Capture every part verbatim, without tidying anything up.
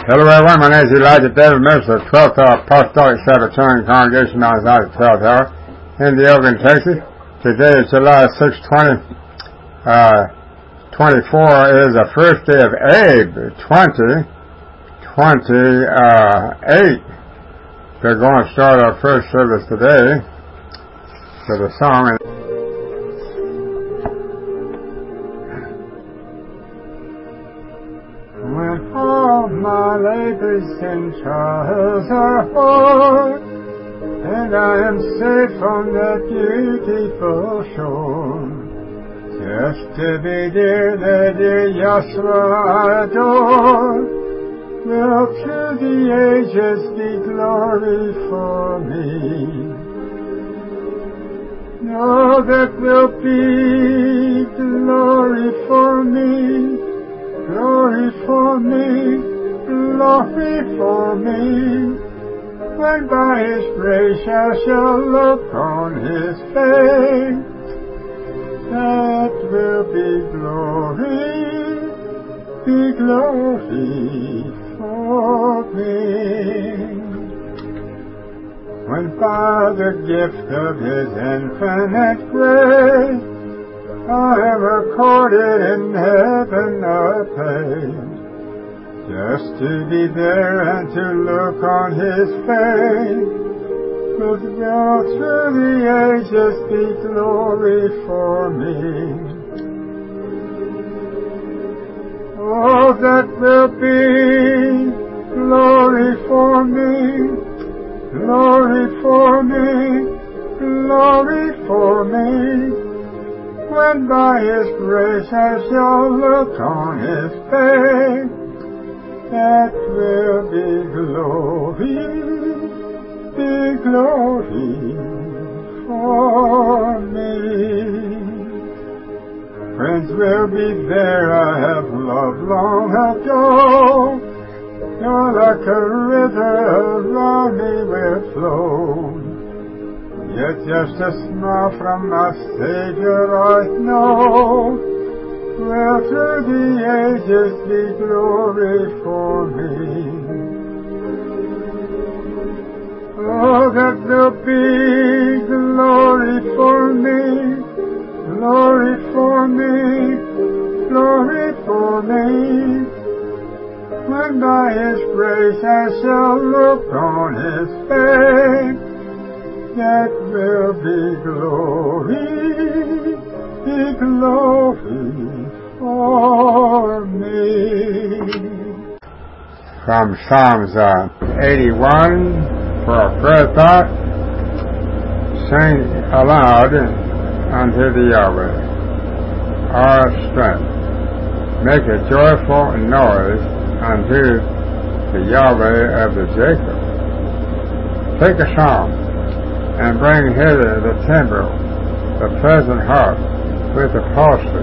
Hello everyone, my name is Elijah David, minister of twelfth Hour Apostolic Sabbatarian Congregation outside of twelfth Hour in Elgin, Texas. Today is July sixth, twenty twenty-four is the first day of Ab, twenty twenty-eight. We're going to start our first service today with a song. When all my labors and trials are o'er, and I am safe on that beautiful shore, just to be near the dear Yahshua I adore, will through the ages be glory for me. No, that will be glory for me. Glory for me, glory for me, when by His grace I shall look on His face. That will be glory, be glory for me. When by the gift of His infinite grace I am recorded in heaven a place, just to be there and to look on His face, will through the ages be glory for me. Oh, that will be glory for me, glory for me, glory for me, when by His grace I shall look on His face. That will be glory, be glory for me. Friends will be there I have loved long ago. You're like a river around me will flow. Yet just a smile from my Savior I know will through the ages be glory for me. Oh, that will be glory for me, glory for me, glory for me, when by His grace I shall look on His face. That will be glory, be glory for me. From Psalms uh, eighty-one, for a prayer thought, sing aloud unto the Yahweh, our strength. Make a joyful noise unto the Yahweh of the Jacob. Take a psalm, and bring hither the timbrel, the pleasant harp, with the psaltery.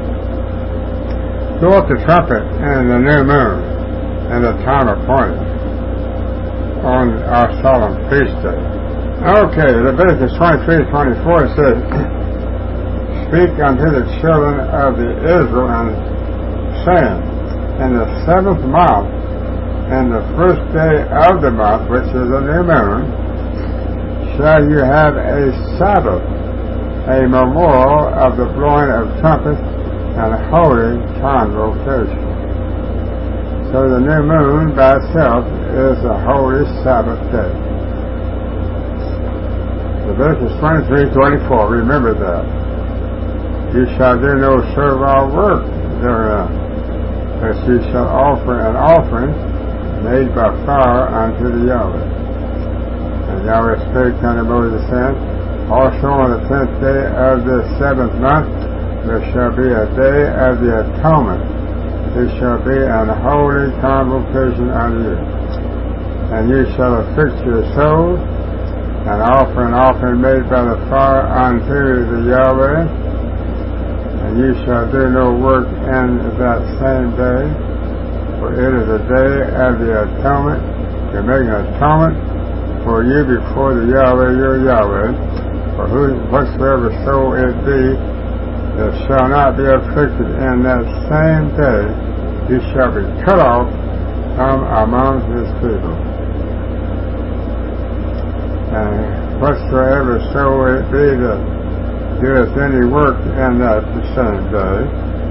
Blow up the trumpet in the new moon, and the time appointed, on our solemn feast day. Okay, Leviticus twenty-three twenty-four says, Speak unto the children of the Israel, and saying, in the seventh month, in the first day of the month, which is a new moon, shall you have a Sabbath, a memorial of the blowing of trumpets and a holy convocation. So the new moon by itself is a holy Sabbath day. Leviticus twenty-three twenty-four, remember that. You shall do no servile work therein, but you shall offer an offering made by fire unto the Yahweh. And Yahweh spake unto Moses, saying, Also on the tenth day of the seventh month there shall be a day of the atonement. It shall be an holy convocation unto you. And you shall affix your souls, and offer an offering made by the fire unto the Yahweh. And you shall do no work in that same day, for it is a day of the atonement, to make an atonement for you before the Yahweh your Yahweh, for who, whatsoever soul it be that shall not be afflicted in that same day, he shall be cut off from among of his people. And whatsoever soul it be that doeth any work in that the same day,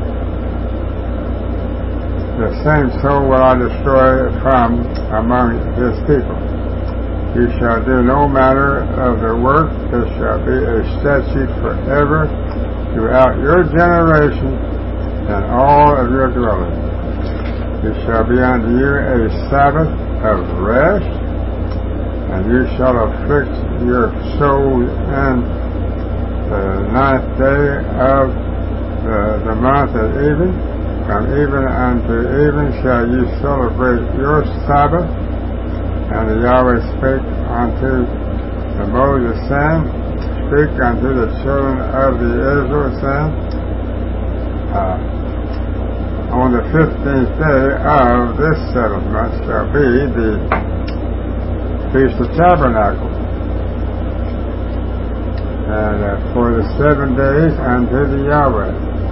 the same soul will I destroy from among his people. You shall do no manner of the work. This shall be a statute forever throughout your generation and all of your dwellings. It shall be unto you a Sabbath of rest, and you shall afflict your soul in the ninth day of the, the month at even. From even unto even shall you celebrate your Sabbath. And the Yahweh spake unto the Moses, saying, Speak unto the children of the Israel, saying, uh, On the fifteenth day of this seventh month shall be the Feast of Tabernacles. And uh, for the seven days unto the Yahweh.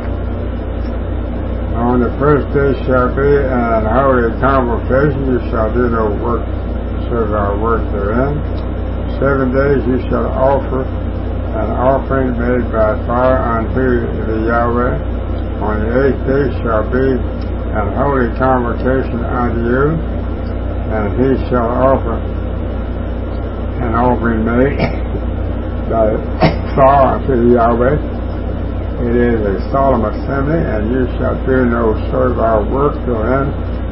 On the first day shall be an holy convocation. You shall do no work, serve our work therein. Seven days you shall offer an offering made by fire unto the Yahweh. On the eighth day shall be an holy convocation unto you, and he shall offer an offering made by fire unto the Yahweh. It is a solemn assembly, and you shall do no sort of our work therein.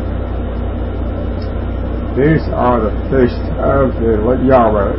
These are the feasts of the Yahweh.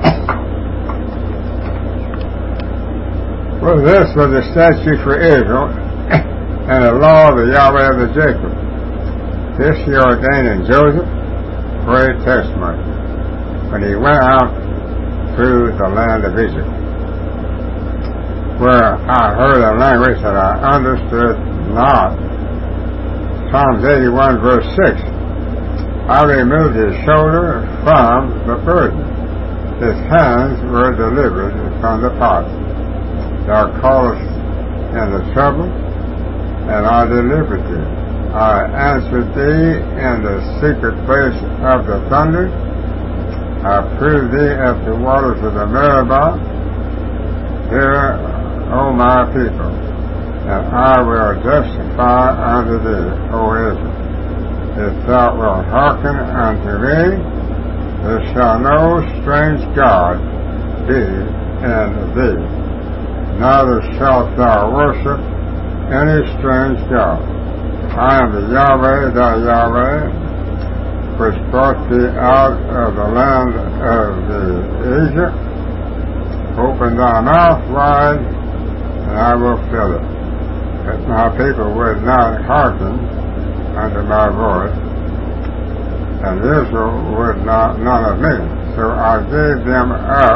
Well, this was a statute for Israel and the law of the Yahweh of the Jacob. This he ordained in Joseph for a testimony when he went out through the land of Egypt, where I heard a language that I understood not. Psalms eighty-one verse six. I removed his shoulder from the burden. His hands were delivered from the pot. Thou callest in the trouble, and I delivered thee. I answered thee in the secret place of the thunder. I proved thee at the waters of the Meribah. Here, O my people, and I will justify unto thee, O Israel. If thou wilt hearken unto me, there shall no strange God be in thee, neither shalt thou worship any strange God. I am the Yahweh, thy Yahweh, which brought thee out of the land of the Egypt. Open thy mouth wide, and I will fill it. But my people would not hearken unto my voice, and Israel would not none of me. So I gave them up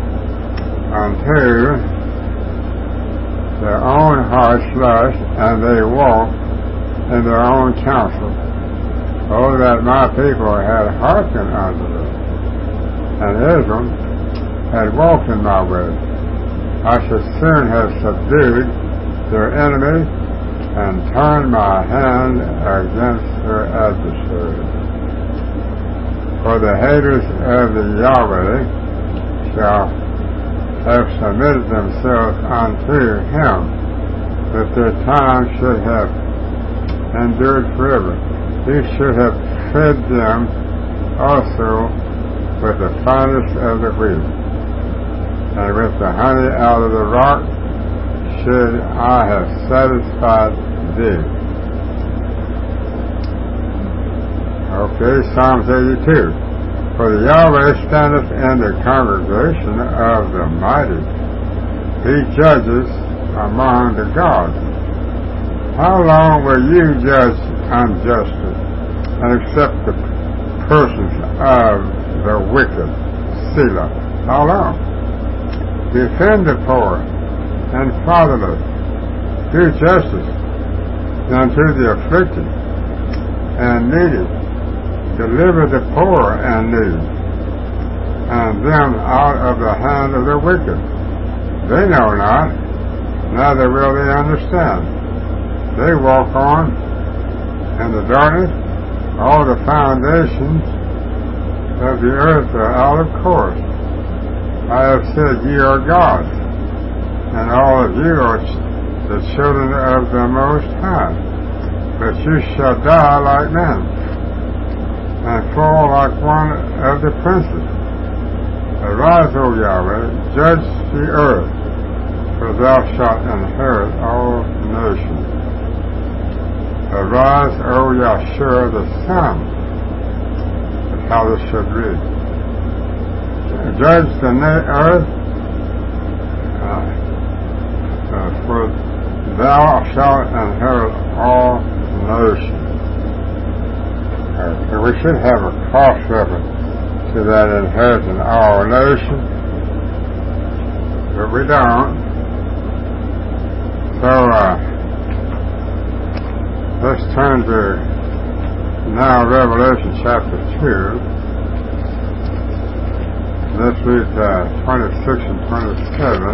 unto their own heart's lust, and they walked in their own counsel. Oh, that my people had hearkened unto them, and Israel had walked in my ways. I should soon have subdued their enemies and turned my hand against their adversaries. For the haters of the Yahweh shall have submitted themselves unto him, that their time should have endured forever. He should have fed them also with the finest of the wheat, and with the honey out of the rock should I have satisfied thee. Okay, Psalms eighty-two. For the Yahweh standeth in the congregation of the mighty. He judges among the gods. How long will you judge unjustly and accept the persons of the wicked? Selah. How long? Defend the poor and fatherless. Do justice unto the afflicted and needy. Deliver the poor and needy, and them out of the hand of the wicked. They know not, neither will they understand. They walk on in the darkness, all the foundations of the earth are out of course. I have said, ye are gods, and all of you are the children of the Most High. But you shall die like men, and fall like one of the princes. Arise, O Yahweh, judge the earth, for thou shalt inherit all nations. Arise, O Yahshua the Son. That's how this should read. Judge the earth, uh, uh, for thou shalt inherit all nations. Uh, we should have a cross-reference to that inheritance, all nations, but we don't. So, uh, let's turn to now Revelation chapter two. Let's read uh, twenty-six and twenty-seven.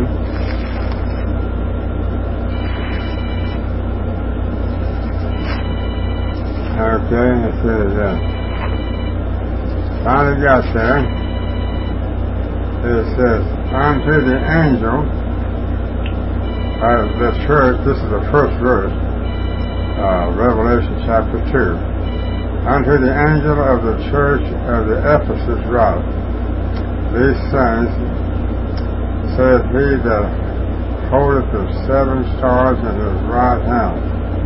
Okay, it says, uh, finally got there. It says, unto the angel of the church, this is the first verse, uh, Revelation chapter two. Unto the angel of the church of the Ephesus write, these things saith he that holdeth the seven stars in his right hand,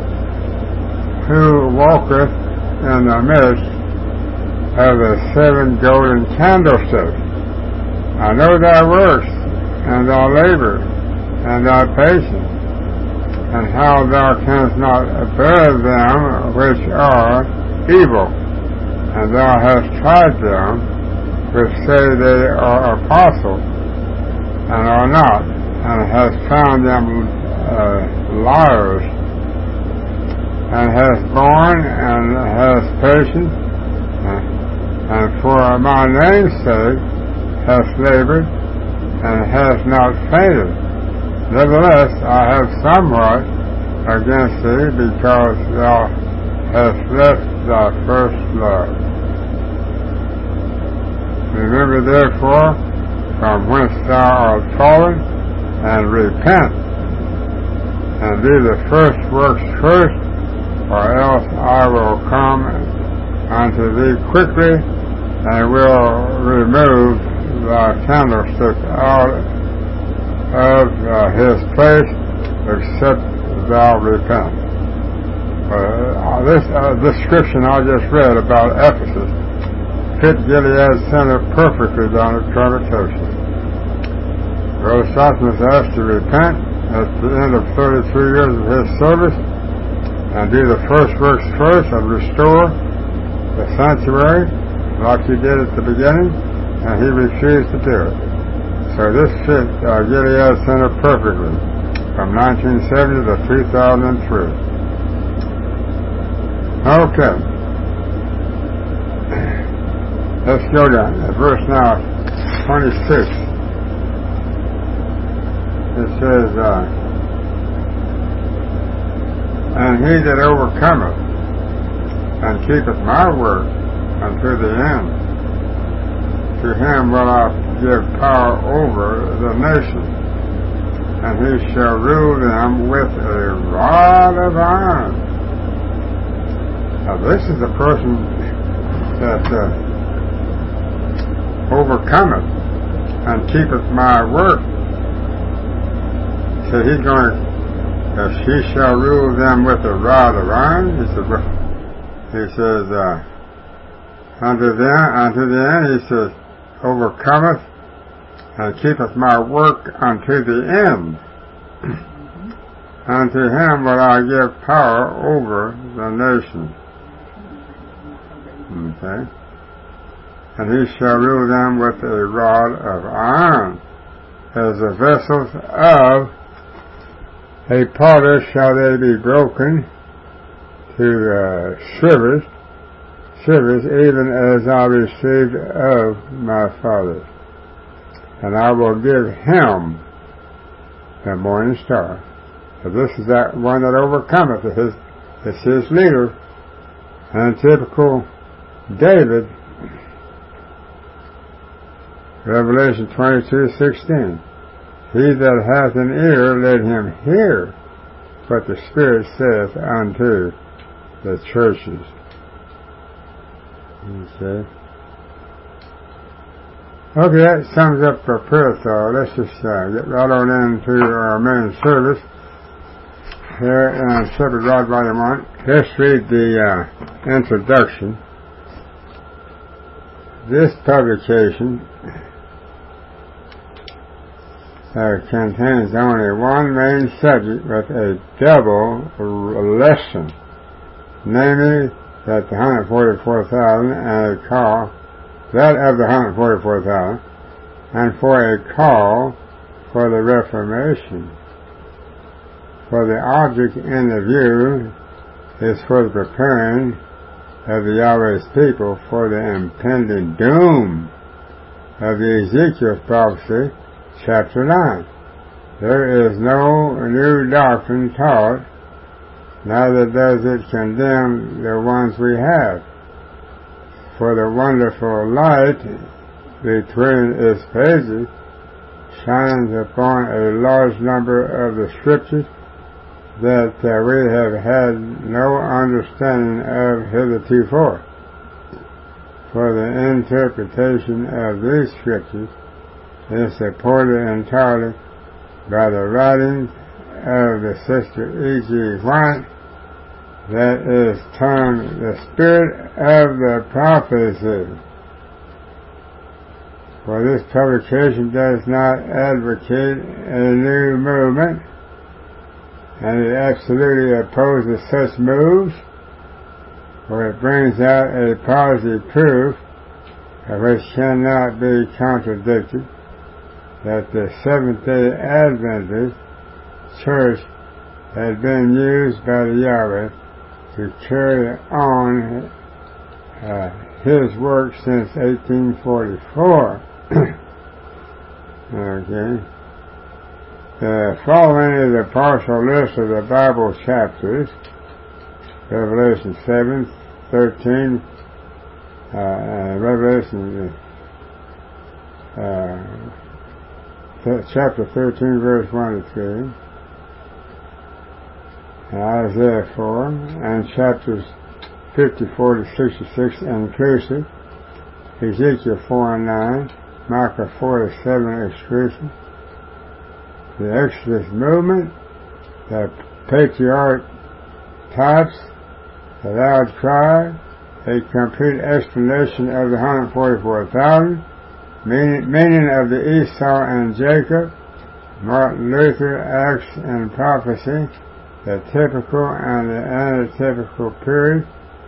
who walketh in the midst of the seven golden candlesticks. I know thy works, and thy labor, and thy patience, and how thou canst not bear them which are evil, and thou hast tried them which say they are apostles, and are not, and hast found them uh, liars, and hast borne, and hast patience, and, and for my name's sake hast labored, and hast not fainted. Nevertheless, I have somewhat against thee, because thou hast left thy first love. Remember therefore from whence thou art fallen, and repent, and do the first works first, or else I will come unto thee quickly, and will remove thy candlestick out of uh, his place, except thou repent. Uh, this uh, description I just read about Ephesus fit Gilead Center perfectly down at Carnatosis. Brother Stockton was asked to repent at the end of thirty-three years of his service, and do the first works first, and restore the sanctuary like he did at the beginning, and he refused to do it. So this fit uh, Gilead Center perfectly from nineteen seventy to two thousand three. Okay. Let's go to verse now twenty-six. It says, uh, and he that overcometh and keepeth my word unto the end, to him will I give power over the nations, and he shall rule them with a rod of iron. Now this is the person that uh, overcometh and keepeth my word. So he's going to, uh, she shall rule them with a rod of iron. He says, well, he says, uh, unto them, unto the end, he says, overcometh and keepeth my work unto the end. Unto him will I give power over the nations. Okay. And he shall rule them with a rod of iron, as the vessels of a potter shall they be broken to uh, shivers, shivers, even as I received of my fathers. And I will give him the morning star. So this is that one that overcometh. It's his, it's his leader. And typical David, Revelation twenty-two sixteen. He that hath an ear, let him hear what the Spirit saith unto the churches. Okay. Okay, that sums up our prayer thought. Let's just uh, get right on into our main service here in Shepherd Rod Volume one. Let's read the uh, introduction. This publication uh, contains only one main subject with a double lesson, namely that the one hundred forty-four thousand and a call, that of the one hundred forty-four thousand, and for a call for the Reformation. For the object in the view is for the preparing of the Yahweh's people for the impending doom of the Ezekiel prophecy, chapter nine. There is no new doctrine taught, neither does it condemn the ones we have. For the wonderful light between its pages shines upon a large number of the scriptures that uh, we have had no understanding of hitherto. For the interpretation of these scriptures is supported entirely by the writings of the Sister E G White, that is termed the Spirit of the Prophecy. For this publication does not advocate a new movement, and it absolutely opposes such moves, for it brings out a positive proof, which cannot be contradicted, that the Seventh-day Adventist Church had been used by the Yahweh to carry on uh, His work since eighteen forty-four. Okay. The following is a partial list of the Bible chapters: Revelation seven, thirteen, uh, uh, Revelation uh, th- chapter thirteen, verse one to three. Isaiah four, and chapters fifty-four to sixty-six inclusive, Ezekiel four and nine, Micah four to seven exclusive, the Exodus movement, the patriarch types, the loud cry, a complete explanation of the one hundred forty-four thousand, meaning, meaning of the Esau and Jacob, Martin Luther, Acts and Prophecy, the typical and the antitypical period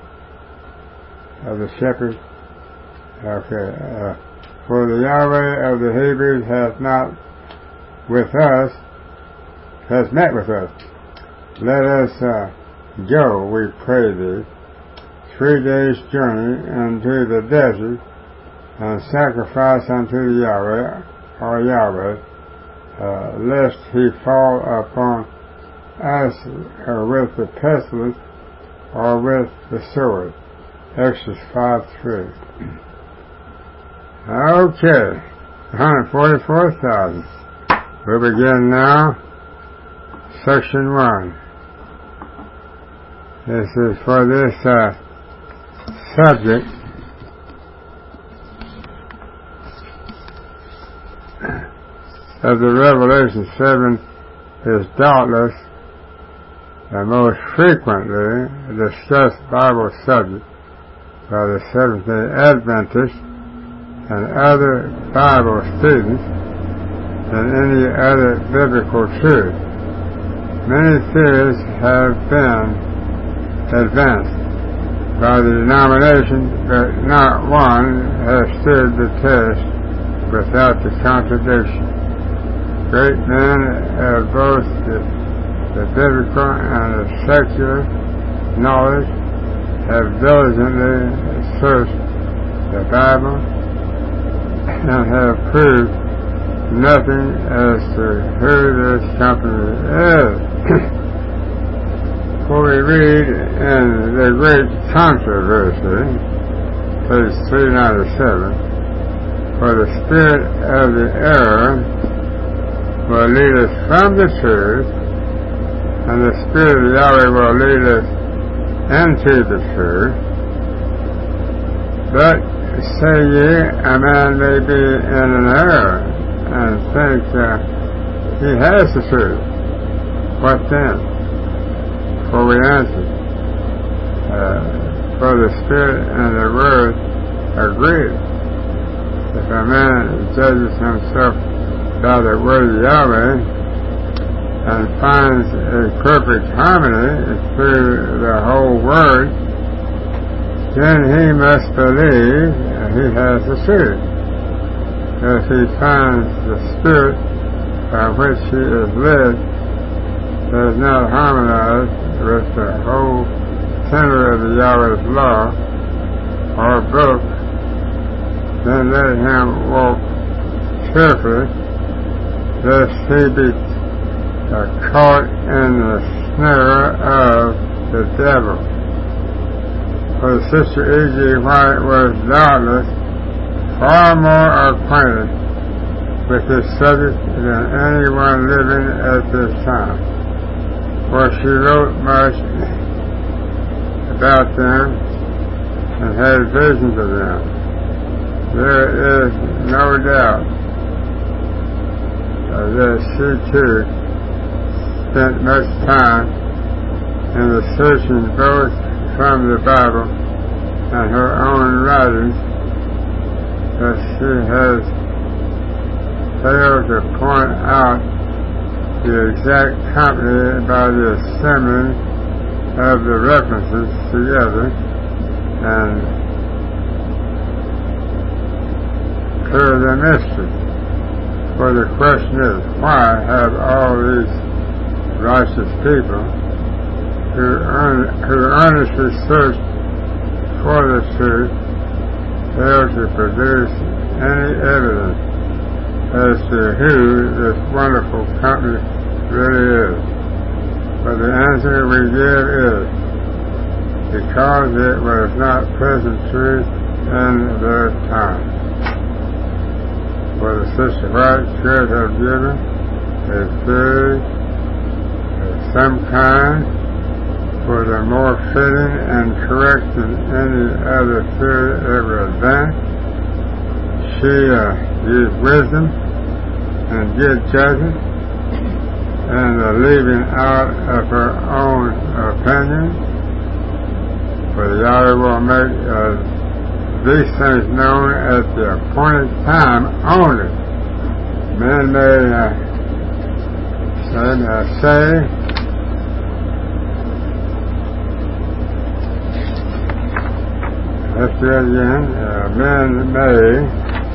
of the shepherd. Okay, uh, for the Yahweh of the Hebrews hath not with us, has met with us. Let us uh, go, we pray thee, three days' journey into the desert, and sacrifice unto the Yahweh, or Yahweh, uh, lest he fall upon us or with the pestilence or with the sword. Exodus five three. Okay, one hundred forty-four thousand. We'll begin now, section one. This is for this uh, subject of the Revelation seven is doubtless the most frequently discussed Bible subject by the Seventh-day Adventists and other Bible students than any other biblical truth. Many theories have been advanced by the denomination, but not one has stood the test without the contradiction. Great men of both the, the biblical and the secular knowledge have diligently searched the Bible and have proved nothing as to who this company is. For we read in the great controversy, page three ninety-seven, for the spirit of the error will lead us from the truth, and the spirit of Yahweh will lead us into the truth. But say ye, a man may be in an error and think uh, he has the truth. What then? For we answer, uh, for the Spirit and the Word agree. If a man judges himself by the Word of Yahweh and finds a perfect harmony through the whole Word, then he must believe he has the truth. If he finds the Spirit by which he is led does not harmonize with the whole tenor of the Yahweh's law or book, then let him walk carefully, lest he be uh, caught in the snare of the devil. For Sister E G. White was doubtless far more acquainted with this subject than anyone living at this time, for she wrote much about them and had visions of them. There is no doubt uh, that she too spent much time in the searching both from the Bible and her own writings, but she has failed to point out the exact company by the assembling of the references together and clear the mystery. For the question is, why have all these righteous people who, earn, who earnestly search for the truth failed to produce any evidence as to who this wonderful company really is? But the answer we give is, because it was not present truth in their time. For the Sister White should have given a theory of some kind, for the more fitting and correct than any other theory ever advanced. She uh, used wisdom and good judgment, and the leaving out of her own opinion. For the Yahweh will make uh, these things known at the appointed time only. Men may uh, say, uh, say let's do it again. Uh, men may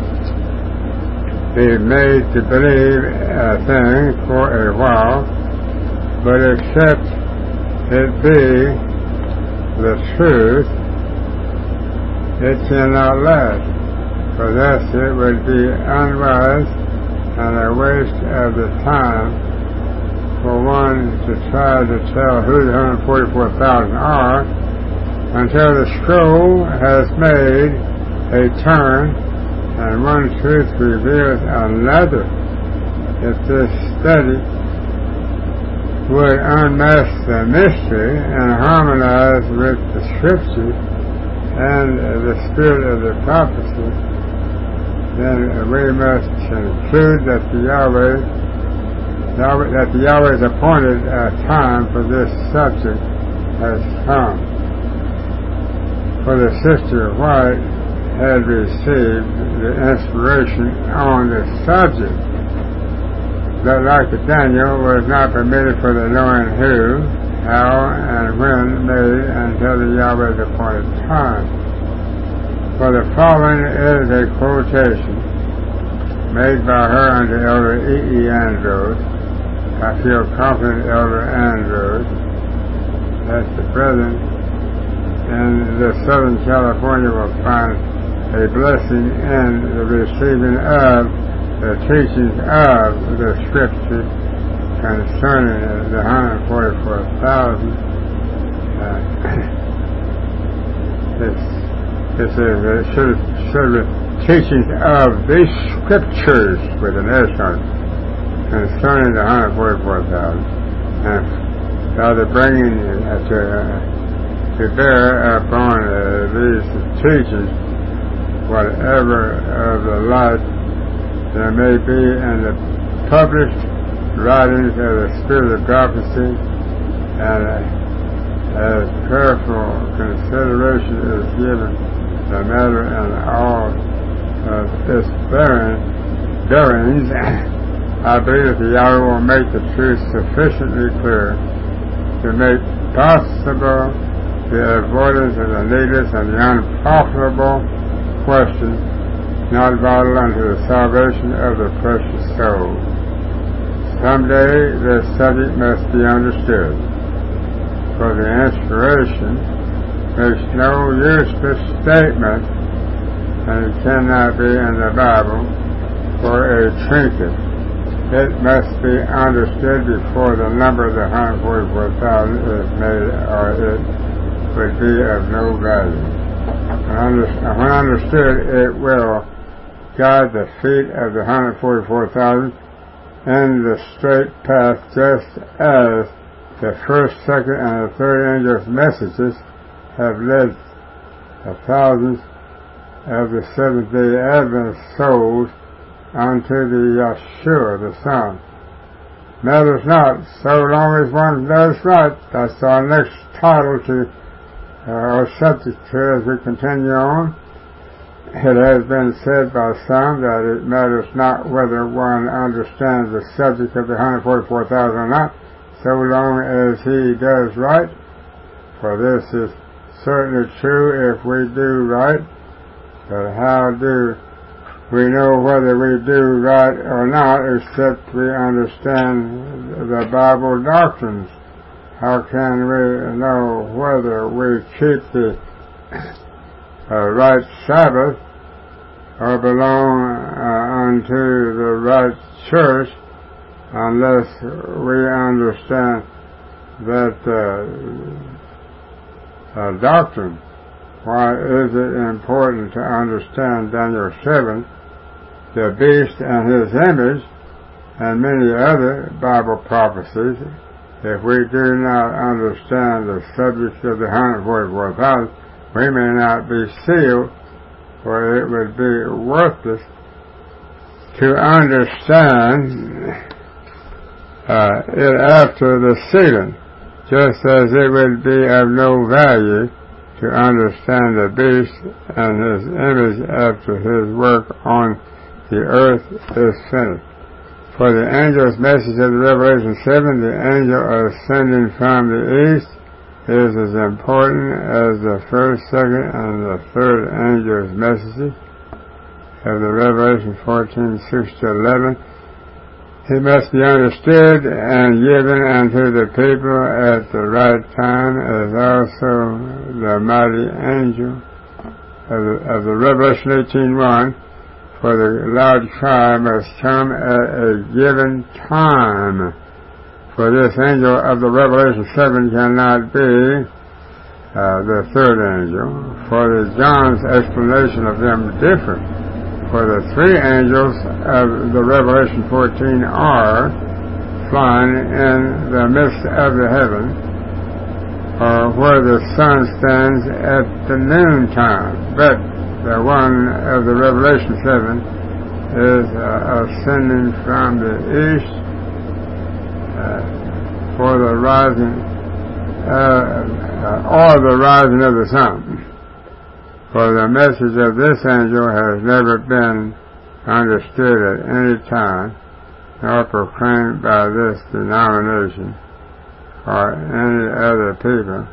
be made to believe a thing for a while, but except it be the truth, it cannot last, for thus it would be unwise and a waste of the time for one to try to tell who the one hundred forty-four thousand are until the scroll has made a turn and one truth reveals another. If this study would unmask the mystery and harmonize with the Scripture and the spirit of the prophecy, then we must conclude that the Yahweh, Yahweh that the Yahweh's appointed uh, time for this subject has come. For the Sister White had received the inspiration on the subject, but like Daniel was not permitted for the knowing who, how, and when made until the Yahweh's appointed time. For the following is a quotation made by her unto Elder E. E. Andrews. I feel confident Elder Andrews that the brethren in the Southern California will find a blessing in the receiving of the teachings of the Scripture concerning the one hundred forty-four thousand uh, this, this is uh, sort of, sort of teachings of these scriptures with an S on it concerning the one hundred forty-four thousand, and rather bringing uh, to, uh, to bear upon uh, these teachings whatever of the light there may be in the published writings of the Spirit of prophecy, and uh, as careful consideration is given the matter and all of its bearing, bearings, I believe that the Yahweh will make the truth sufficiently clear to make possible the avoidance of the needless and the unprofitable questions not vital unto the salvation of the precious soul. Someday this subject must be understood, for the inspiration makes no useless statement, and it cannot be in the Bible for a trinket. It must be understood before the number of the one hundred forty-four thousand is made, or it would be of no value. When understood, it will guide the feet of the one hundred forty-four thousand in the straight path, just as the first, second, and the third angels' messages have led the thousands of the Seventh-day Adventist souls unto the Yeshua, the Son. Matters not, so long as one does right. That's our next title to uh, our subject here as we continue on. It has been said by some that it matters not whether one understands the subject of the one hundred forty-four thousand or not, so long as he does right. For this is certainly true if we do right. But how do we know whether we do right or not except we understand the Bible doctrines? How can we know whether we keep the uh, right Sabbath or belong uh, unto the right church unless we understand that uh, uh, doctrine? Why is it important to understand Daniel seven, the beast and his image, and many other Bible prophecies, if we do not understand the subject of the one hundred forty-four thousand? We may not be sealed, for it would be worthless to understand uh, it after the sealing, just as it would be of no value to understand the beast and his image after his work on the earth is finished. For the angel's message of the Revelation seven, the angel ascending from the east, is as important as the first, second, and the third angel's messages of the Revelation fourteen, six to eleven. It must be understood and given unto the people at the right time, as also the mighty angel of the, of the Revelation eighteen one. For the loud cry must come at a given time. For this angel of the Revelation seven cannot be uh, the third angel, for the John's explanation of them different. For the three angels of the Revelation fourteen are flying in the midst of the heaven, or where the sun stands at the noontime. But the one of the Revelation seven is uh, ascending from the east uh, for the rising, uh, uh, or the rising of the sun. For the message of this angel has never been understood at any time, nor proclaimed by this denomination or any other people.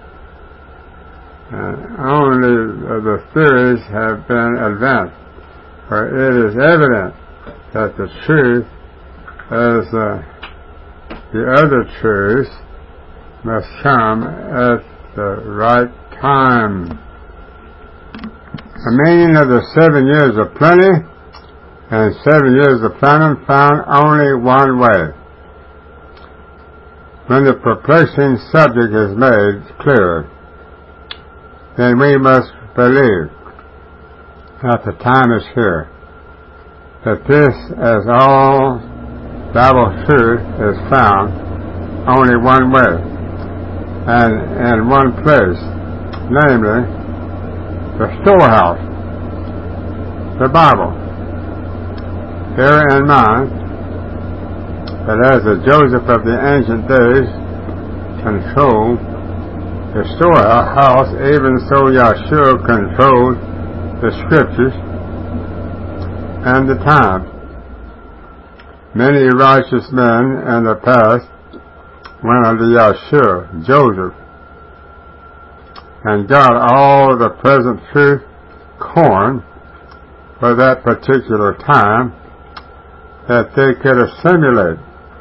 And only the theories have been advanced, for it is evident that the truth, as uh, the other truths, must come at the right time. The meaning of the seven years of plenty and seven years of famine found only one way. When the perplexing subject is made clear, then we must believe that the time is here, that this, as all Bible truth, is found only one way and in one place, namely the storehouse, the Bible. Bear in mind that as the Joseph of the ancient days controlled the storehouse, even so Yahshua controlled the scriptures and the time. Many righteous men in the past went under Yahshua, Joseph, and got all the present truth corn for that particular time that they could assimilate.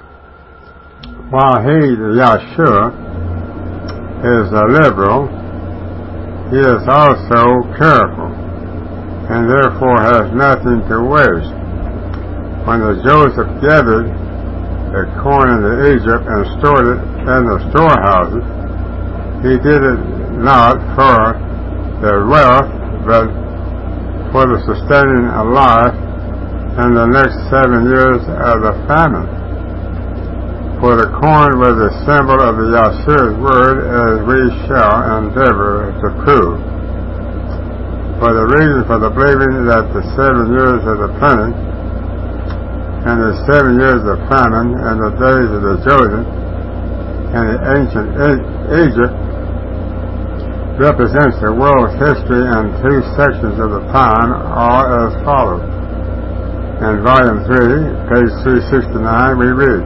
While he, Yahshua, is a liberal, he is also careful, and therefore has nothing to waste. When the Joseph gathered the corn into Egypt and stored it in the storehouses, he did it not for the wealth, but for the sustaining of life in the next seven years of the famine. For the corn was a symbol of the Yahshua's word, as we shall endeavor to prove. For the reason for the believing that the seven years of the plenty and the seven years of famine and the days of the Joseph and the ancient Egypt represents the world's history in two sections of the time are as follows. In volume three, page three sixty-nine, we read,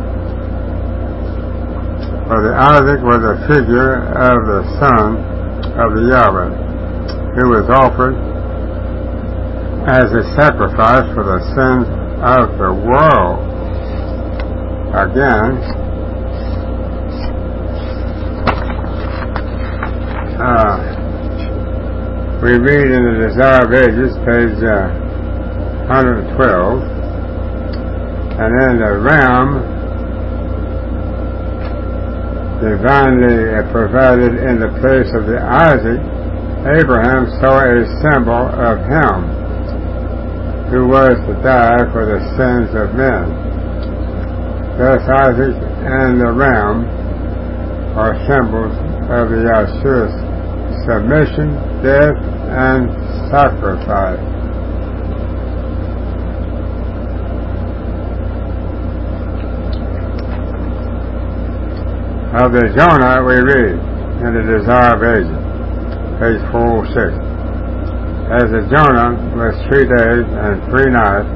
for the Isaac was a figure of the son of the Yahweh, who was offered as a sacrifice for the sins of the world. Again, uh, we read in the Desire of Ages, page uh, one hundred twelve, and then the ram divinely provided in the place of the Isaac, Abraham saw a symbol of him who was to die for the sins of men. Thus Isaac and the ram are symbols of the Yahshua's submission, death, and sacrifice. Of the Jonah we read in the Desire of Ages, page four oh six. As the Jonah was three days and three nights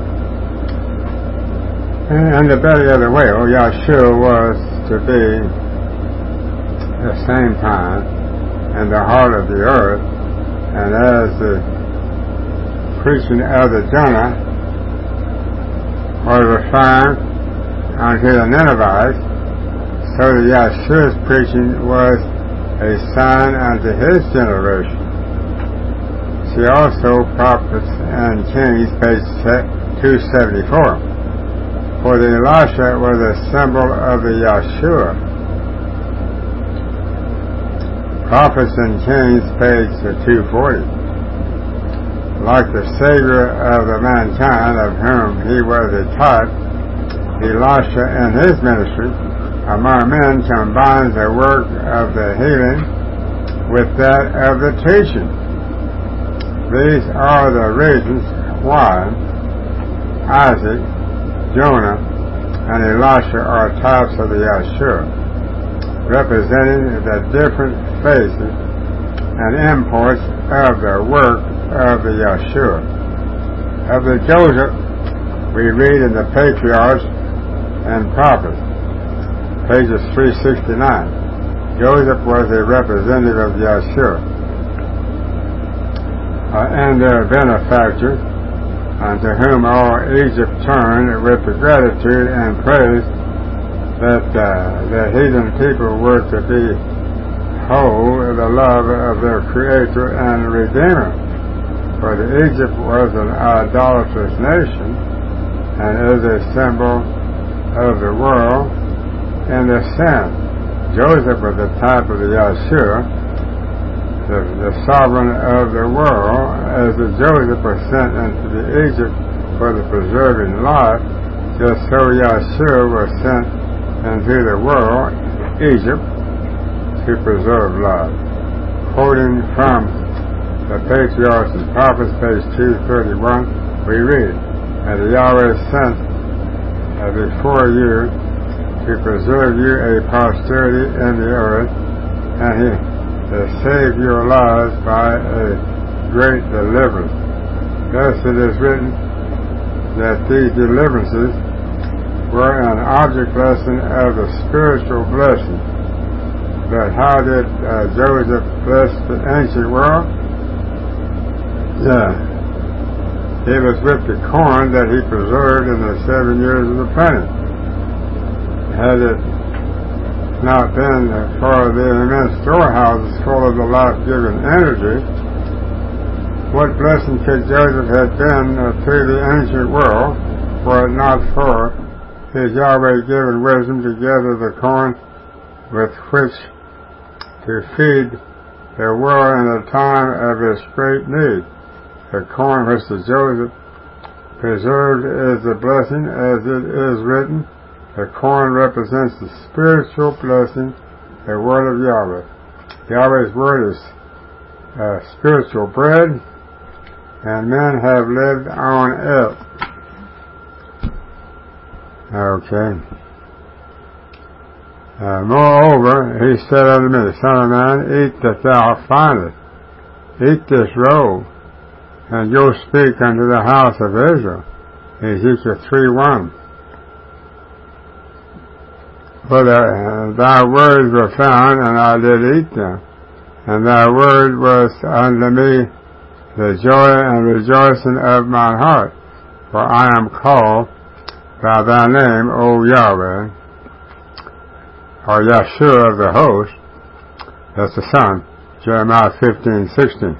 in the belly of the whale, Yahshua was to be the same time in the heart of the earth, and as the preaching of the Jonah was refined unto the Ninevites, so the Yahshua's preaching was a sign unto his generation. See also Prophets and Kings, page two seventy-four. For the Elisha was a symbol of the Yahshua. Prophets and Kings, page two forty. Like the Savior of the mankind, of whom he was a type, Elisha in his ministry among men combines the work of the healing with that of the teaching. These are the reasons why Isaac, Jonah, and Elisha are types of the Yahshua, representing the different phases and imports of the work of the Yahshua. Of the Joseph, we read in the Patriarchs and Prophets, pages three sixty-nine. Joseph was a representative of Yahshua uh, and their benefactor, unto whom all Egypt turned with the gratitude and praise that uh, the heathen people were to be whole in the love of their Creator and Redeemer. For the Egypt was an idolatrous nation and is a symbol of the world in the sin. Joseph was the type of the Yahshua, the, the sovereign of the world, as the Joseph was sent into the Egypt for the preserving life, just so Yeshua was sent into the world, Egypt, to preserve life. Quoting from the Patriarchs and Prophets, page two thirty-one, we read, "And Yahweh sent uh, before you to preserve you a posterity in the earth, and he to save your lives by a great deliverance." Thus it is written that these deliverances were an object lesson of the spiritual blessing. But how did uh, Joseph bless the ancient world? Yeah. It was with the corn that he preserved in the seven years of the plenty. Had it not been for the immense storehouses full of the life-giving energy, what blessing could Joseph have been uh, to the ancient world were it not for his Yahweh-given wisdom to gather the corn with which to feed the world in the time of its great need? The corn which the Joseph preserved is a blessing, as it is written, the corn represents the spiritual blessing, the word of Yahweh. Yahweh's word is uh, spiritual bread, and men have lived on it. Okay. Uh, moreover, he said unto me, Son of man, eat that thou findest. Eat this roll, and go speak unto the house of Israel. Ezekiel three one. For the, uh, thy words were found, and I did eat them. And thy word was unto me the joy and rejoicing of my heart. For I am called by thy name, O Yahweh, or Yeshua of the host. That's the Son. Jeremiah fifteen sixteen.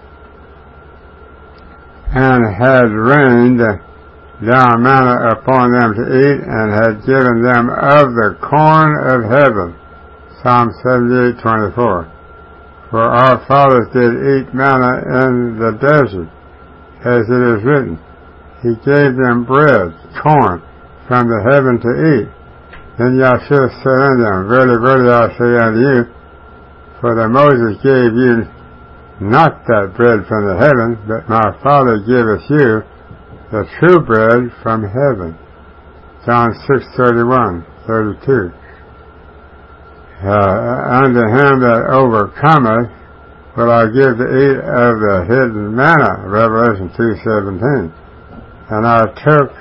And had rained down manna upon them to eat, and had given them of the corn of heaven. Psalm seventy-eight twenty-four. For our fathers did eat manna in the desert, as it is written, He gave them bread, corn, from the heaven to eat. Then Yahshua said unto them, Verily, verily, I say unto you, for that Moses gave you not that bread from the heaven, but my Father giveth you the true bread from heaven. John six thirty-one, thirty-two. Uh, unto him that overcometh will I give to eat of the hidden manna, Revelation two seventeen. And I took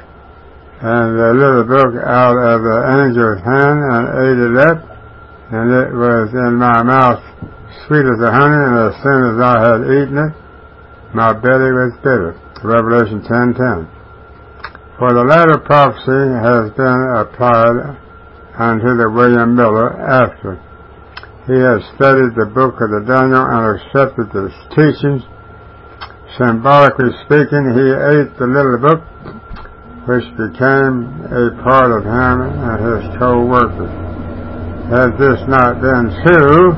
and the little book out of the angel's hand and ate it up, and it was in my mouth sweet as the honey, and as soon as I had eaten it, my belly was bitter. Revelation ten ten. For the latter prophecy has been applied unto the William Miller after he has studied the book of the Daniel and accepted its teachings. Symbolically speaking, he ate the little book, which became a part of him and his co-workers. Had this not been true,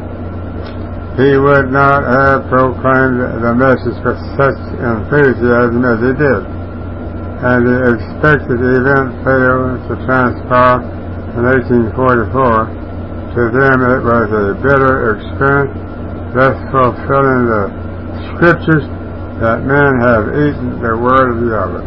he would not have proclaimed the message with such enthusiasm as he did, and the expected event failed to transpire in eighteen forty-four. To them it was a bitter experience, thus fulfilling the scriptures that men have eaten the word of Yahweh.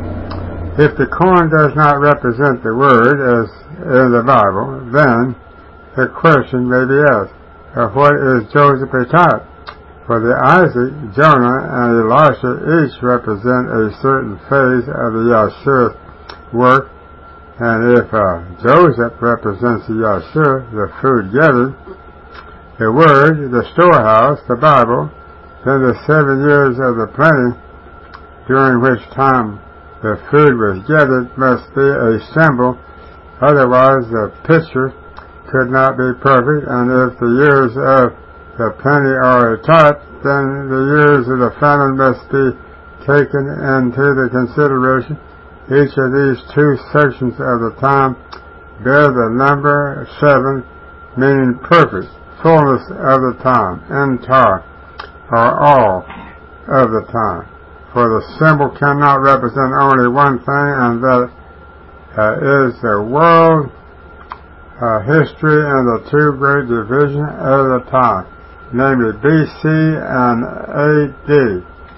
If the corn does not represent the word as in the Bible, then the question may be asked, of what is Joseph a type? For the Isaac, Jonah, and Elisha each represent a certain phase of the Yahshua work, and if uh, Joseph represents the Yahshua, the food gathered, the Word, the storehouse, the Bible, then the seven years of the plenty, during which time the food was gathered, must be a symbol, otherwise the picture could not be perfect, and if the years of the plenty are a type, then the years of the famine must be taken into the consideration. Each of these two sections of the time bear the number seven, meaning perfect, fullness of the time, entire. or all of the time. For the symbol cannot represent only one thing, and that uh, is the world uh, history and the two great divisions of the time, namely B C and A D.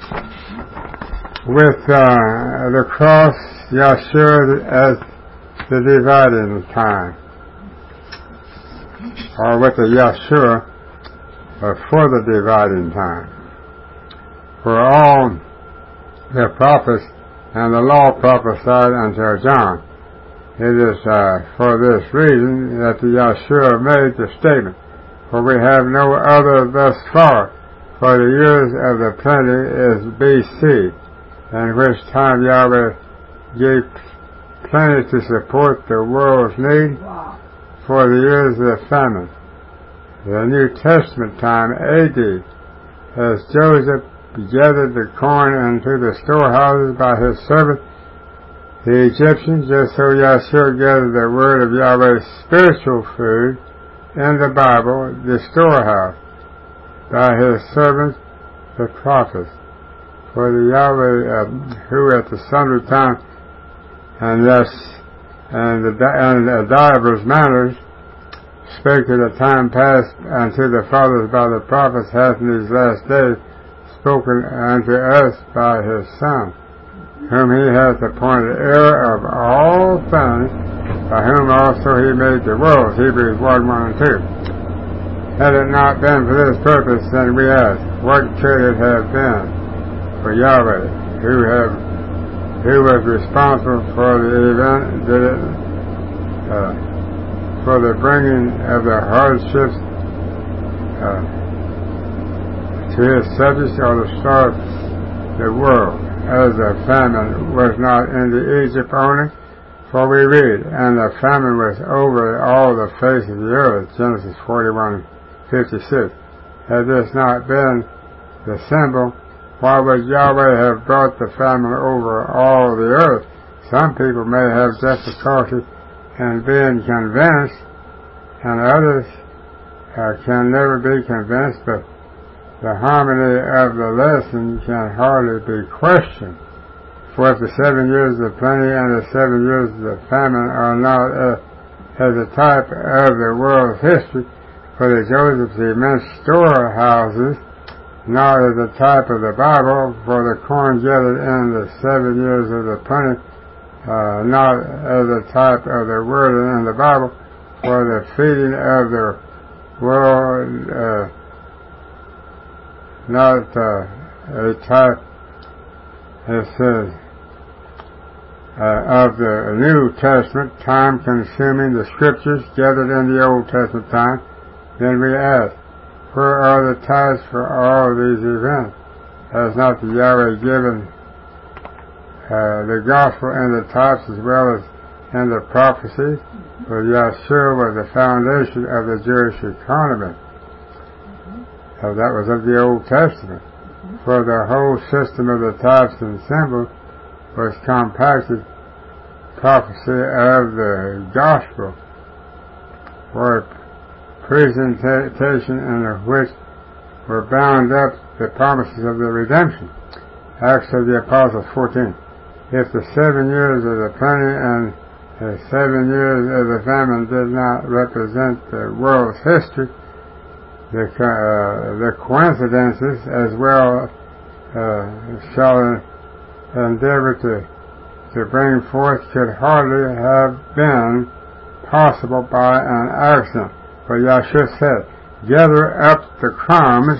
With uh, the cross, Yahshua as the dividing time, or with the Yahshua uh, for the dividing time. For all the prophets and the law prophesied until John. It is uh, for this reason that the Yahshua made the statement, for we have no other thus far, for the years of the plenty is B C, in which time Yahweh gave plenty to support the world's need for the years of the famine. The New Testament time, A D, as Joseph gathered the corn into the storehouses by his servant, the Egyptians, just so Yahshua gathered the word of Yahweh's spiritual food in the Bible, the storehouse, by his servants, the prophets. For the Yahweh, uh, who at the sundry times, and yes, and the and the divers manners, spake to the time past unto the fathers by the prophets, hath in these last days spoken unto us by his Son, whom he hath appointed heir of all things, by whom also he made the world. Hebrews one, one and two. Had it not been for this purpose, then we ask, what could it have been for Yahweh, who have who was responsible for the event, did it uh, for the bringing of the hardships uh, to his subjects, or to start the world, as the famine was not in the Egypt only? For we read, and the famine was over all the face of the earth, Genesis forty-one, fifty-six. Had this not been the symbol, why would Yahweh have brought the famine over all the earth? Some people may have difficulty in being convinced, and others uh, can never be convinced, but the harmony of the lesson can hardly be questioned. For if the seven years of plenty and the seven years of the famine are not uh, as a type of the world's history, for the Joseph's immense storehouses, not as a type of the Bible, for the corn gathered in the seven years of the plenty, uh, not as a type of the word in the Bible, for the feeding of the world, uh, not uh, a type, it says, uh, of the New Testament, time consuming the scriptures gathered in the Old Testament time. Then we ask, where are the types for all these events? Has not the Yahweh given uh, the gospel in the types as well as in the prophecies? For Yahshua was the foundation of the Jewish economy. So that was of the Old Testament. For the whole system of the types and symbols was compacted prophecy of the gospel, for a presentation in which were bound up the promises of the redemption. Acts of the Apostles fourteen. If the seven years of the plenty and the seven years of the famine did not represent the world's history, the uh, the coincidences as well uh, shall endeavor to to bring forth could hardly have been possible by an accident. For Yahshua said, gather up the crumbs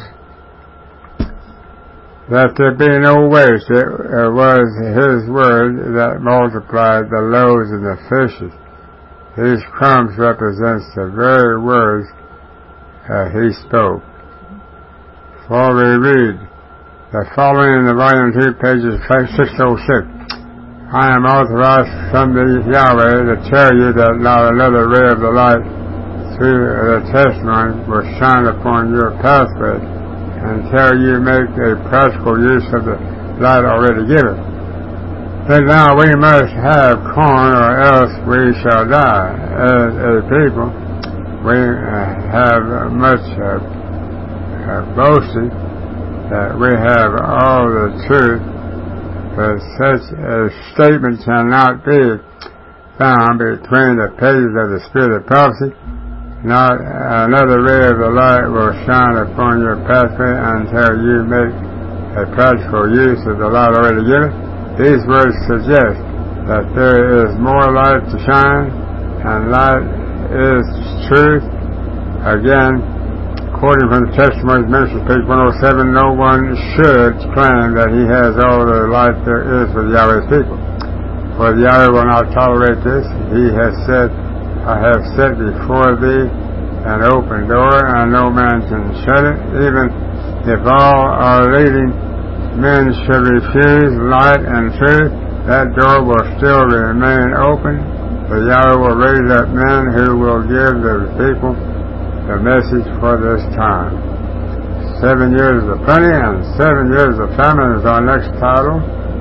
that there be no waste. It uh, was his word that multiplied the loaves and the fishes. These crumbs represents the very words uh, he spoke. For we read the following in the volume two, pages six oh six. I am authorized from the Yahweh to tell you that not another ray of the light through the testimony will shine upon your pathway until you make a practical use of the light already given. But now we must have corn, or else we shall die. As a people, we uh, have much uh, uh, boasted that we have all the truth, but such a statement cannot be found between the pages of the Spirit of prophecy. Not another ray of the light will shine upon your pathway until you make a practical use of the light already given. These words suggest that there is more light to shine, and light is truth. Again, quoting from the Testimonies Ministry, page one oh seven, no one should claim that he has all the light there is for Yahweh's people. For Yahweh will not tolerate this. He has said, I have set before thee an open door, and no man can shut it. Even if all our leading men should refuse light and truth, that door will still remain open. For Yahweh will raise up men who will give the people the message for this time. Seven years of plenty and seven years of famine is our next title.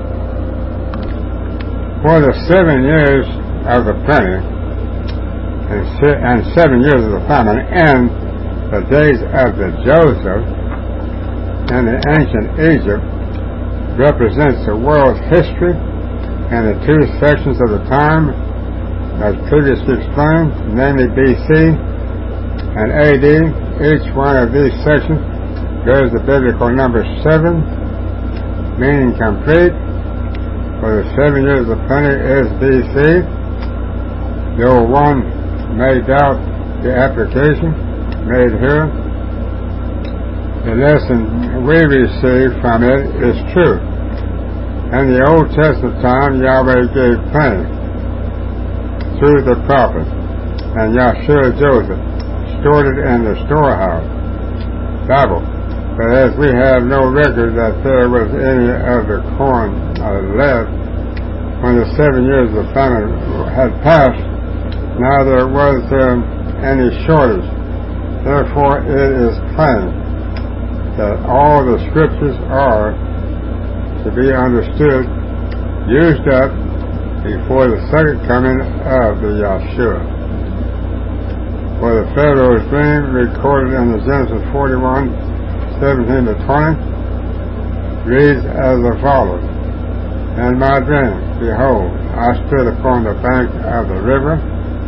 For the seven years of the plenty and, se- and seven years of the famine and the days of the Joseph and the ancient Egypt represents the world's history and the two sections of the time as previously explained, namely B C and A D. Each one of these sections bears the biblical number seven, meaning complete. For the seven years of plenty is B C. Though one may doubt the application made here, the lesson we receive from it is true. In the Old Testament time, Yahweh gave plenty through the prophets, and Yahshua Joseph stored it in the storehouse, Bible. But as we have no record that there was any of the corn uh, left when the seven years of famine had passed, neither was there any shortage. Therefore it is plain that all the scriptures are to be understood, used up before the second coming of the Yahshua. For the Pharaoh's dream recorded in the Genesis forty-one, seventeen to twenty reads as follows. In my dream, behold, I stood upon the bank of the river,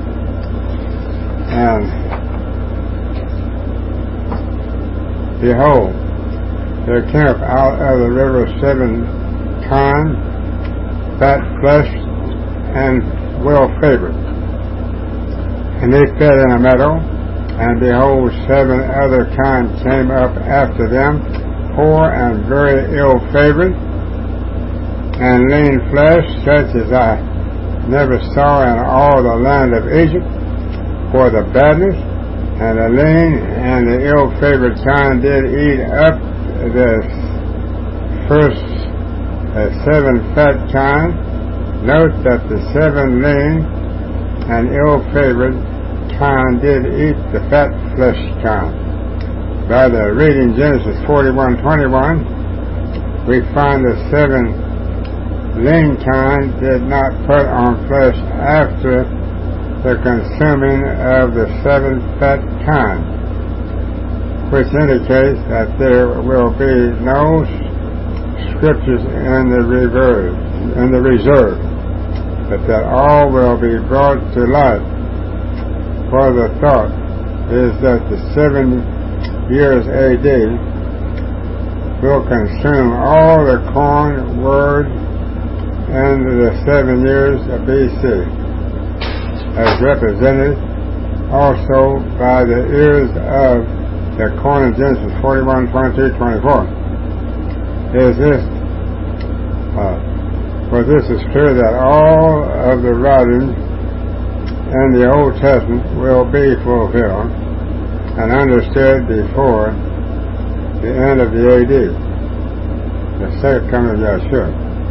and behold, there came up out of the river seven kinds, fat flesh, and well favored. And they fed in a meadow, and behold, seven other kinds came up after them, poor and very ill favored, and lean flesh, such as I never saw in all the land of Egypt, for the badness, and the lean and the ill favored kind did eat up the first uh, seven fat kind. Note that the seven lean and ill-favored kind did eat the fat flesh kind. By the reading Genesis forty-one twenty-one, we find the seven lean kind did not put on flesh after the consuming of the seven fat kind, which indicates that there will be no scriptures in the reverse, in the reserve, but that all will be brought to light. For the thought is that the seven years A D will consume all the corn word in the seven years of B C, as represented also by the ears of the corn in Genesis forty-one, twenty-two, twenty-four. Is this uh, for this is clear that all of the writings in the Old Testament will be fulfilled and understood before the end of the A D, the second coming of Yahshua.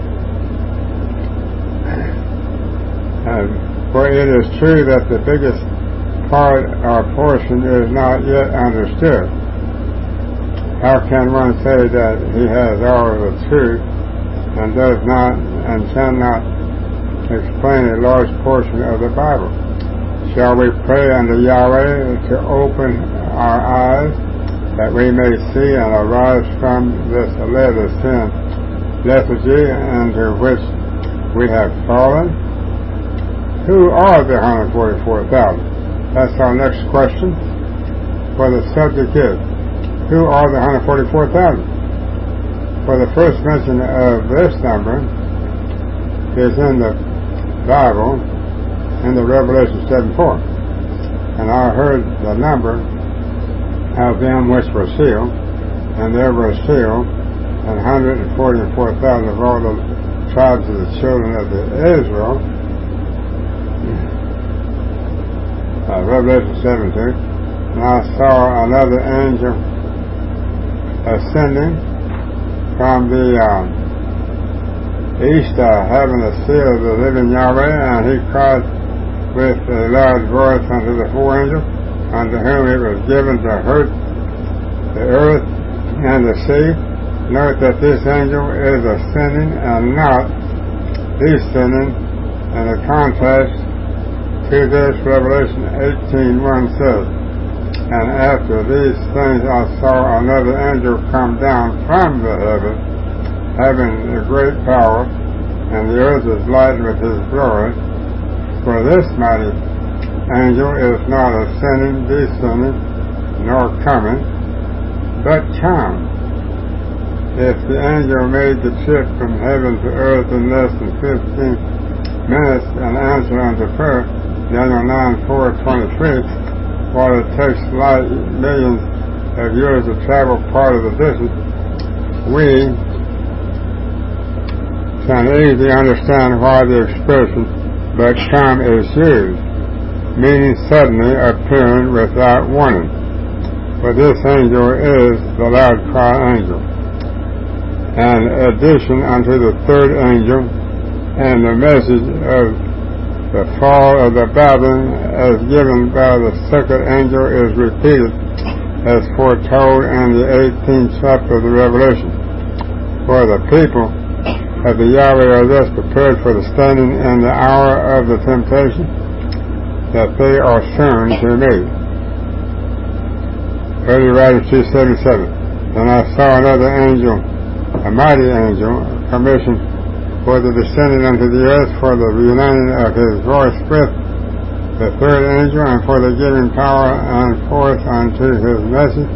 And for it is true that the biggest part or portion is not yet understood. How can one say that he has all of the truth and does not and cannot explain a large portion of the Bible? Shall we pray unto Yahweh to open our eyes that we may see and arise from this letter sin lethargy into which we have fallen? Who are the one hundred forty-four thousand? That's our next question. For the subject is, who are the one hundred forty-four thousand? For the first mention of this number is in the Bible, in the Revelation seven four. And I heard the number of them which were sealed, and there were sealed one hundred forty-four thousand of all the tribes of the children of Israel. Uh, Revelation seventeen. And I saw another angel ascending from the uh, east, uh, having the seal of the living Yahweh, and he cried with a loud voice unto the four angels, unto whom it was given to hurt the earth and the sea. Note that this angel is ascending and not descending, and the contrast to this Revelation eighteen one says, and after these things I saw another angel come down from the heaven, having a great power, and the earth is lightened with his glory. For this mighty angel is not ascending, descending, nor coming, but come. If the angel made the trip from heaven to earth in less than fifteen minutes and answer unto prayer, Daniel nine four twenty-three, while it takes light millions of years to travel part of the distance, we can easily understand why the expression "but come" is used, meaning suddenly appearing without warning. For this angel is the loud cry angel, an addition unto the third angel, and the message of the fall of the Babylon as given by the second angel is repeated as foretold in the eighteenth chapter of the Revelation. For the people of the Yahweh are thus prepared for the standing in the hour of the temptation, that they are soon to meet. Early Writers two seventy-seven. Then I saw another angel, a mighty angel, commissioned for the descending unto the earth, for the uniting of his voice with the third angel, and for the giving power and force unto his message.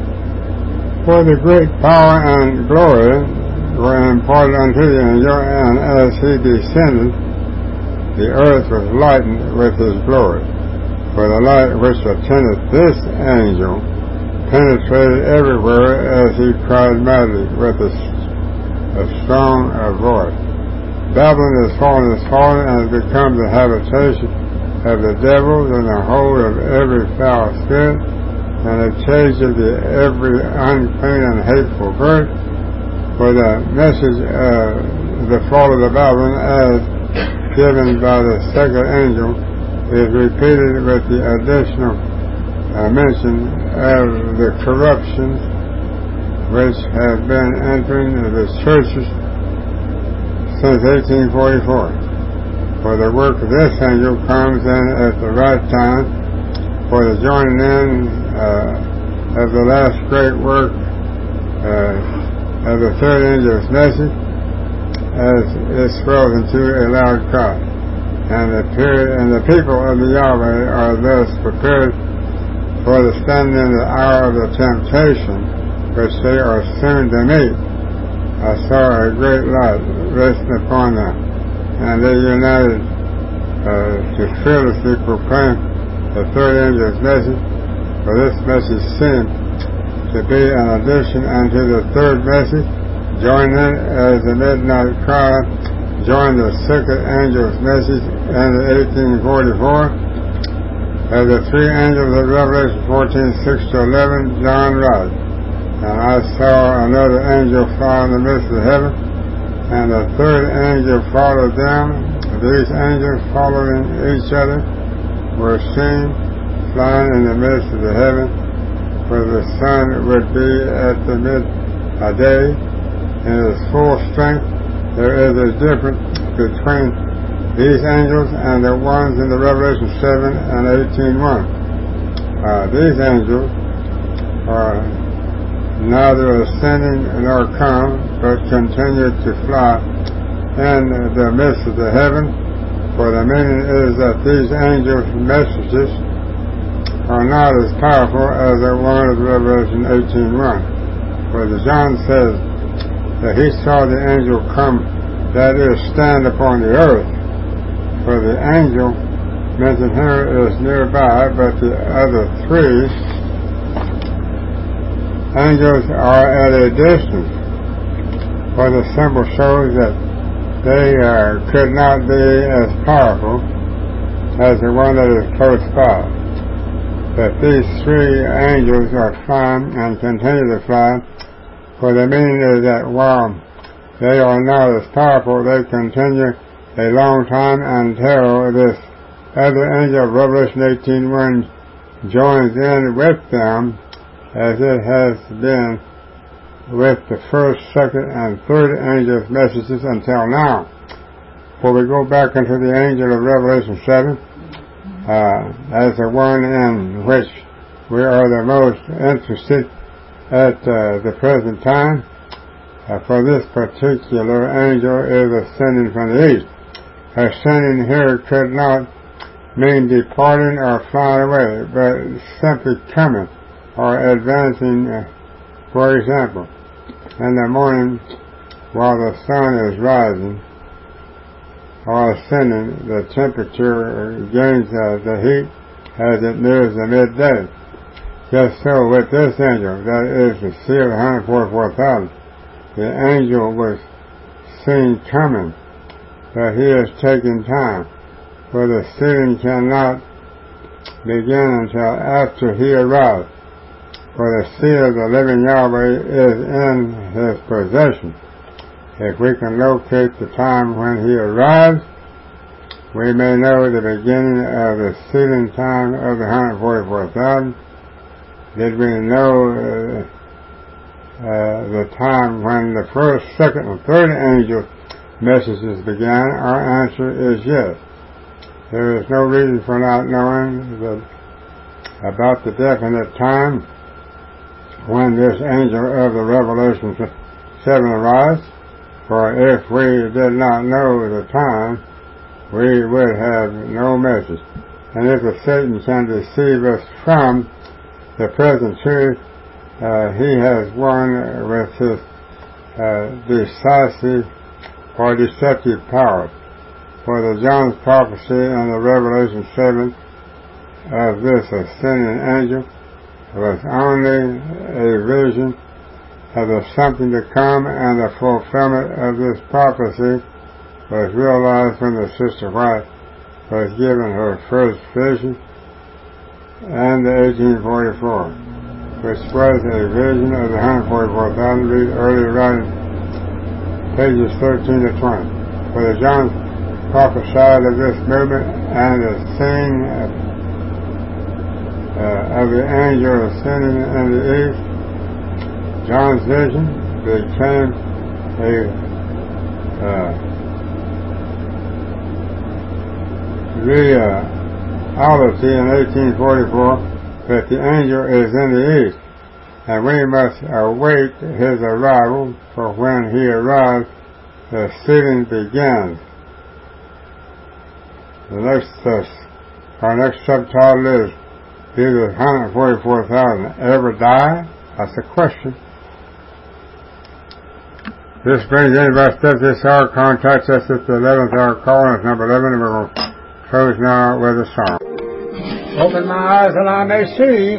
For the great power and glory were imparted unto the angel, and as he descended, the earth was lightened with his glory. For the light which attended this angel penetrated everywhere as he cried mightily with a, a strong uh, voice. Babylon is fallen, is fallen, and has become the habitation of the devils, and the hold of every foul spirit, and the cage of the every unclean and hateful bird. For the message of the fall of the Babylon, as given by the second angel, is repeated with the additional uh, mention of the corruption which have been entering the churches since eighteen forty-four. For the work of this angel comes in at the right time for the joining in uh, of the last great work uh, of the third angel's message, as it swells into a loud cry. And the, period, and the people of the Yahweh are thus prepared for the standing in the hour of the temptation which they are soon to meet. I saw a great light resting upon them, and they united uh, to fearlessly proclaim the third angel's message. For this message seemed to be an addition unto the third message, joining in as the midnight cry joined the second angel's message in the eighteen forty-four. Of the three angels of Revelation fourteen six to eleven, John writes, and I saw another angel fly in the midst of heaven, and the third angel followed them. These angels, following each other, were seen flying in the midst of the heaven, for the sun would be at the midday in its full strength. There is a difference between these angels and the ones in the Revelation seven and eighteen one. Uh, these angels are neither ascending nor come, but continued to fly in the midst of the heaven. For the meaning is that these angels' messages are not as powerful as the one of Revelation eighteen one. For the John says that he saw the angel come, that is, stand upon the earth. For the angel mentioned here is nearby, but the other three angels are at a distance. For the symbol shows that they uh, could not be as powerful as the one that is close by. But these three angels are flying and continue to fly, for the meaning is that while they are not as powerful, they continue a long time until this other angel of Revelation eighteen one joins in with them, as it has been with the first, second, and third angels' messages until now. For we go back into the angel of Revelation seven, uh, as the one in which we are the most interested at uh, the present time. Uh, for this particular angel is ascending from the east. Ascending here could not mean departing or flying away, but simply coming or advancing. Uh, for example, in the morning while the sun is rising or ascending, the temperature gains uh, the heat as it nears the midday. Just so with this angel, that is the seal of one hundred forty-four thousand, the angel was seen coming, but he is taking time, for the sealing cannot begin until after he arrives. For the seal of the living Yahweh is in his possession. If we can locate the time when he arrives, we may know the beginning of the sealing time of the one hundred forty-four thousand. Did we know uh, uh, the time when the first, second, and third angel messages began? Our answer is yes. There is no reason for not knowing the, about the definite time when this angel of the Revelation seven arrives, for if we did not know the time, we would have no message. And if the Satan can deceive us from the present truth, uh, he has won with his uh, decisive or deceptive power. For the John's prophecy in the Revelation seven of this ascending angel was only a vision of the something to come, and the fulfillment of this prophecy was realized when the Sister White was given her first vision in the eighteen forty-four, which was a vision of the one hundred forty-four thousand. Read early writing, pages thirteen to twenty. For the John prophesied of this movement and the seeing of, uh, of the angel ascending in the east. John's vision became a uh, reality in eighteen forty-four, that the angel is in the east, and we must await his arrival, for when he arrives, the sealing begins. The next, uh, our next subtitle is, do the one hundred forty-four thousand ever die? That's a question. This brings anybody to this hour. Contact us at the eleventh hour call. It's number eleven, and we're going to close now with a song. Open my eyes and I may see.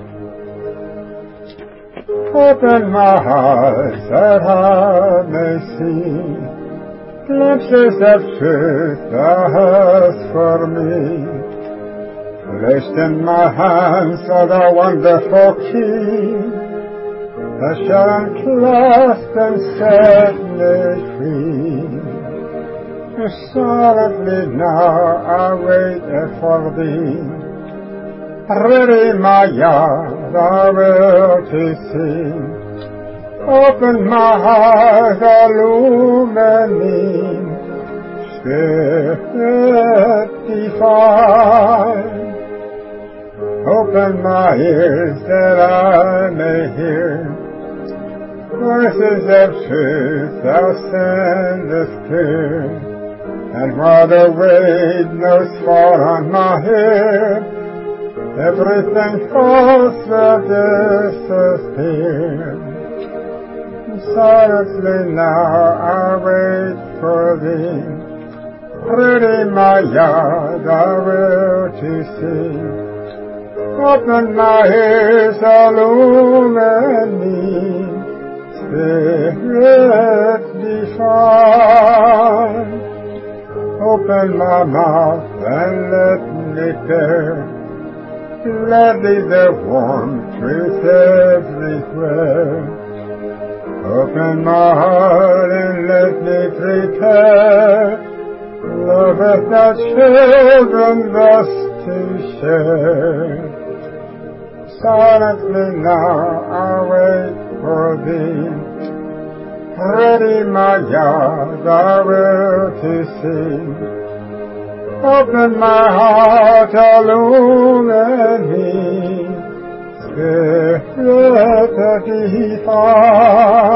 Open my eyes that I may see. Glimpses of truth thou hast for me. Placed in my hands are the wonderful key that shall unclasp and set me free. Silently now I wait for thee. Ready, my yard, I will to see. Open my eyes, illuminate, Spirit divine. Open my ears that I may hear Voices of truth thou sendest clear, and while the weight knows fall on my head, everything false will disappear. Silently now I wait for thee, ready my yard I will to see. Open my ears, illumine me, Spirit divine. Open my mouth and let me bear, let thee the warm truth everywhere. Open my heart and let me prepare, love with thy children thus to share. Silently now I wait for thee, ready my yard I will to see. Open my heart, illumine me, Spirit divine.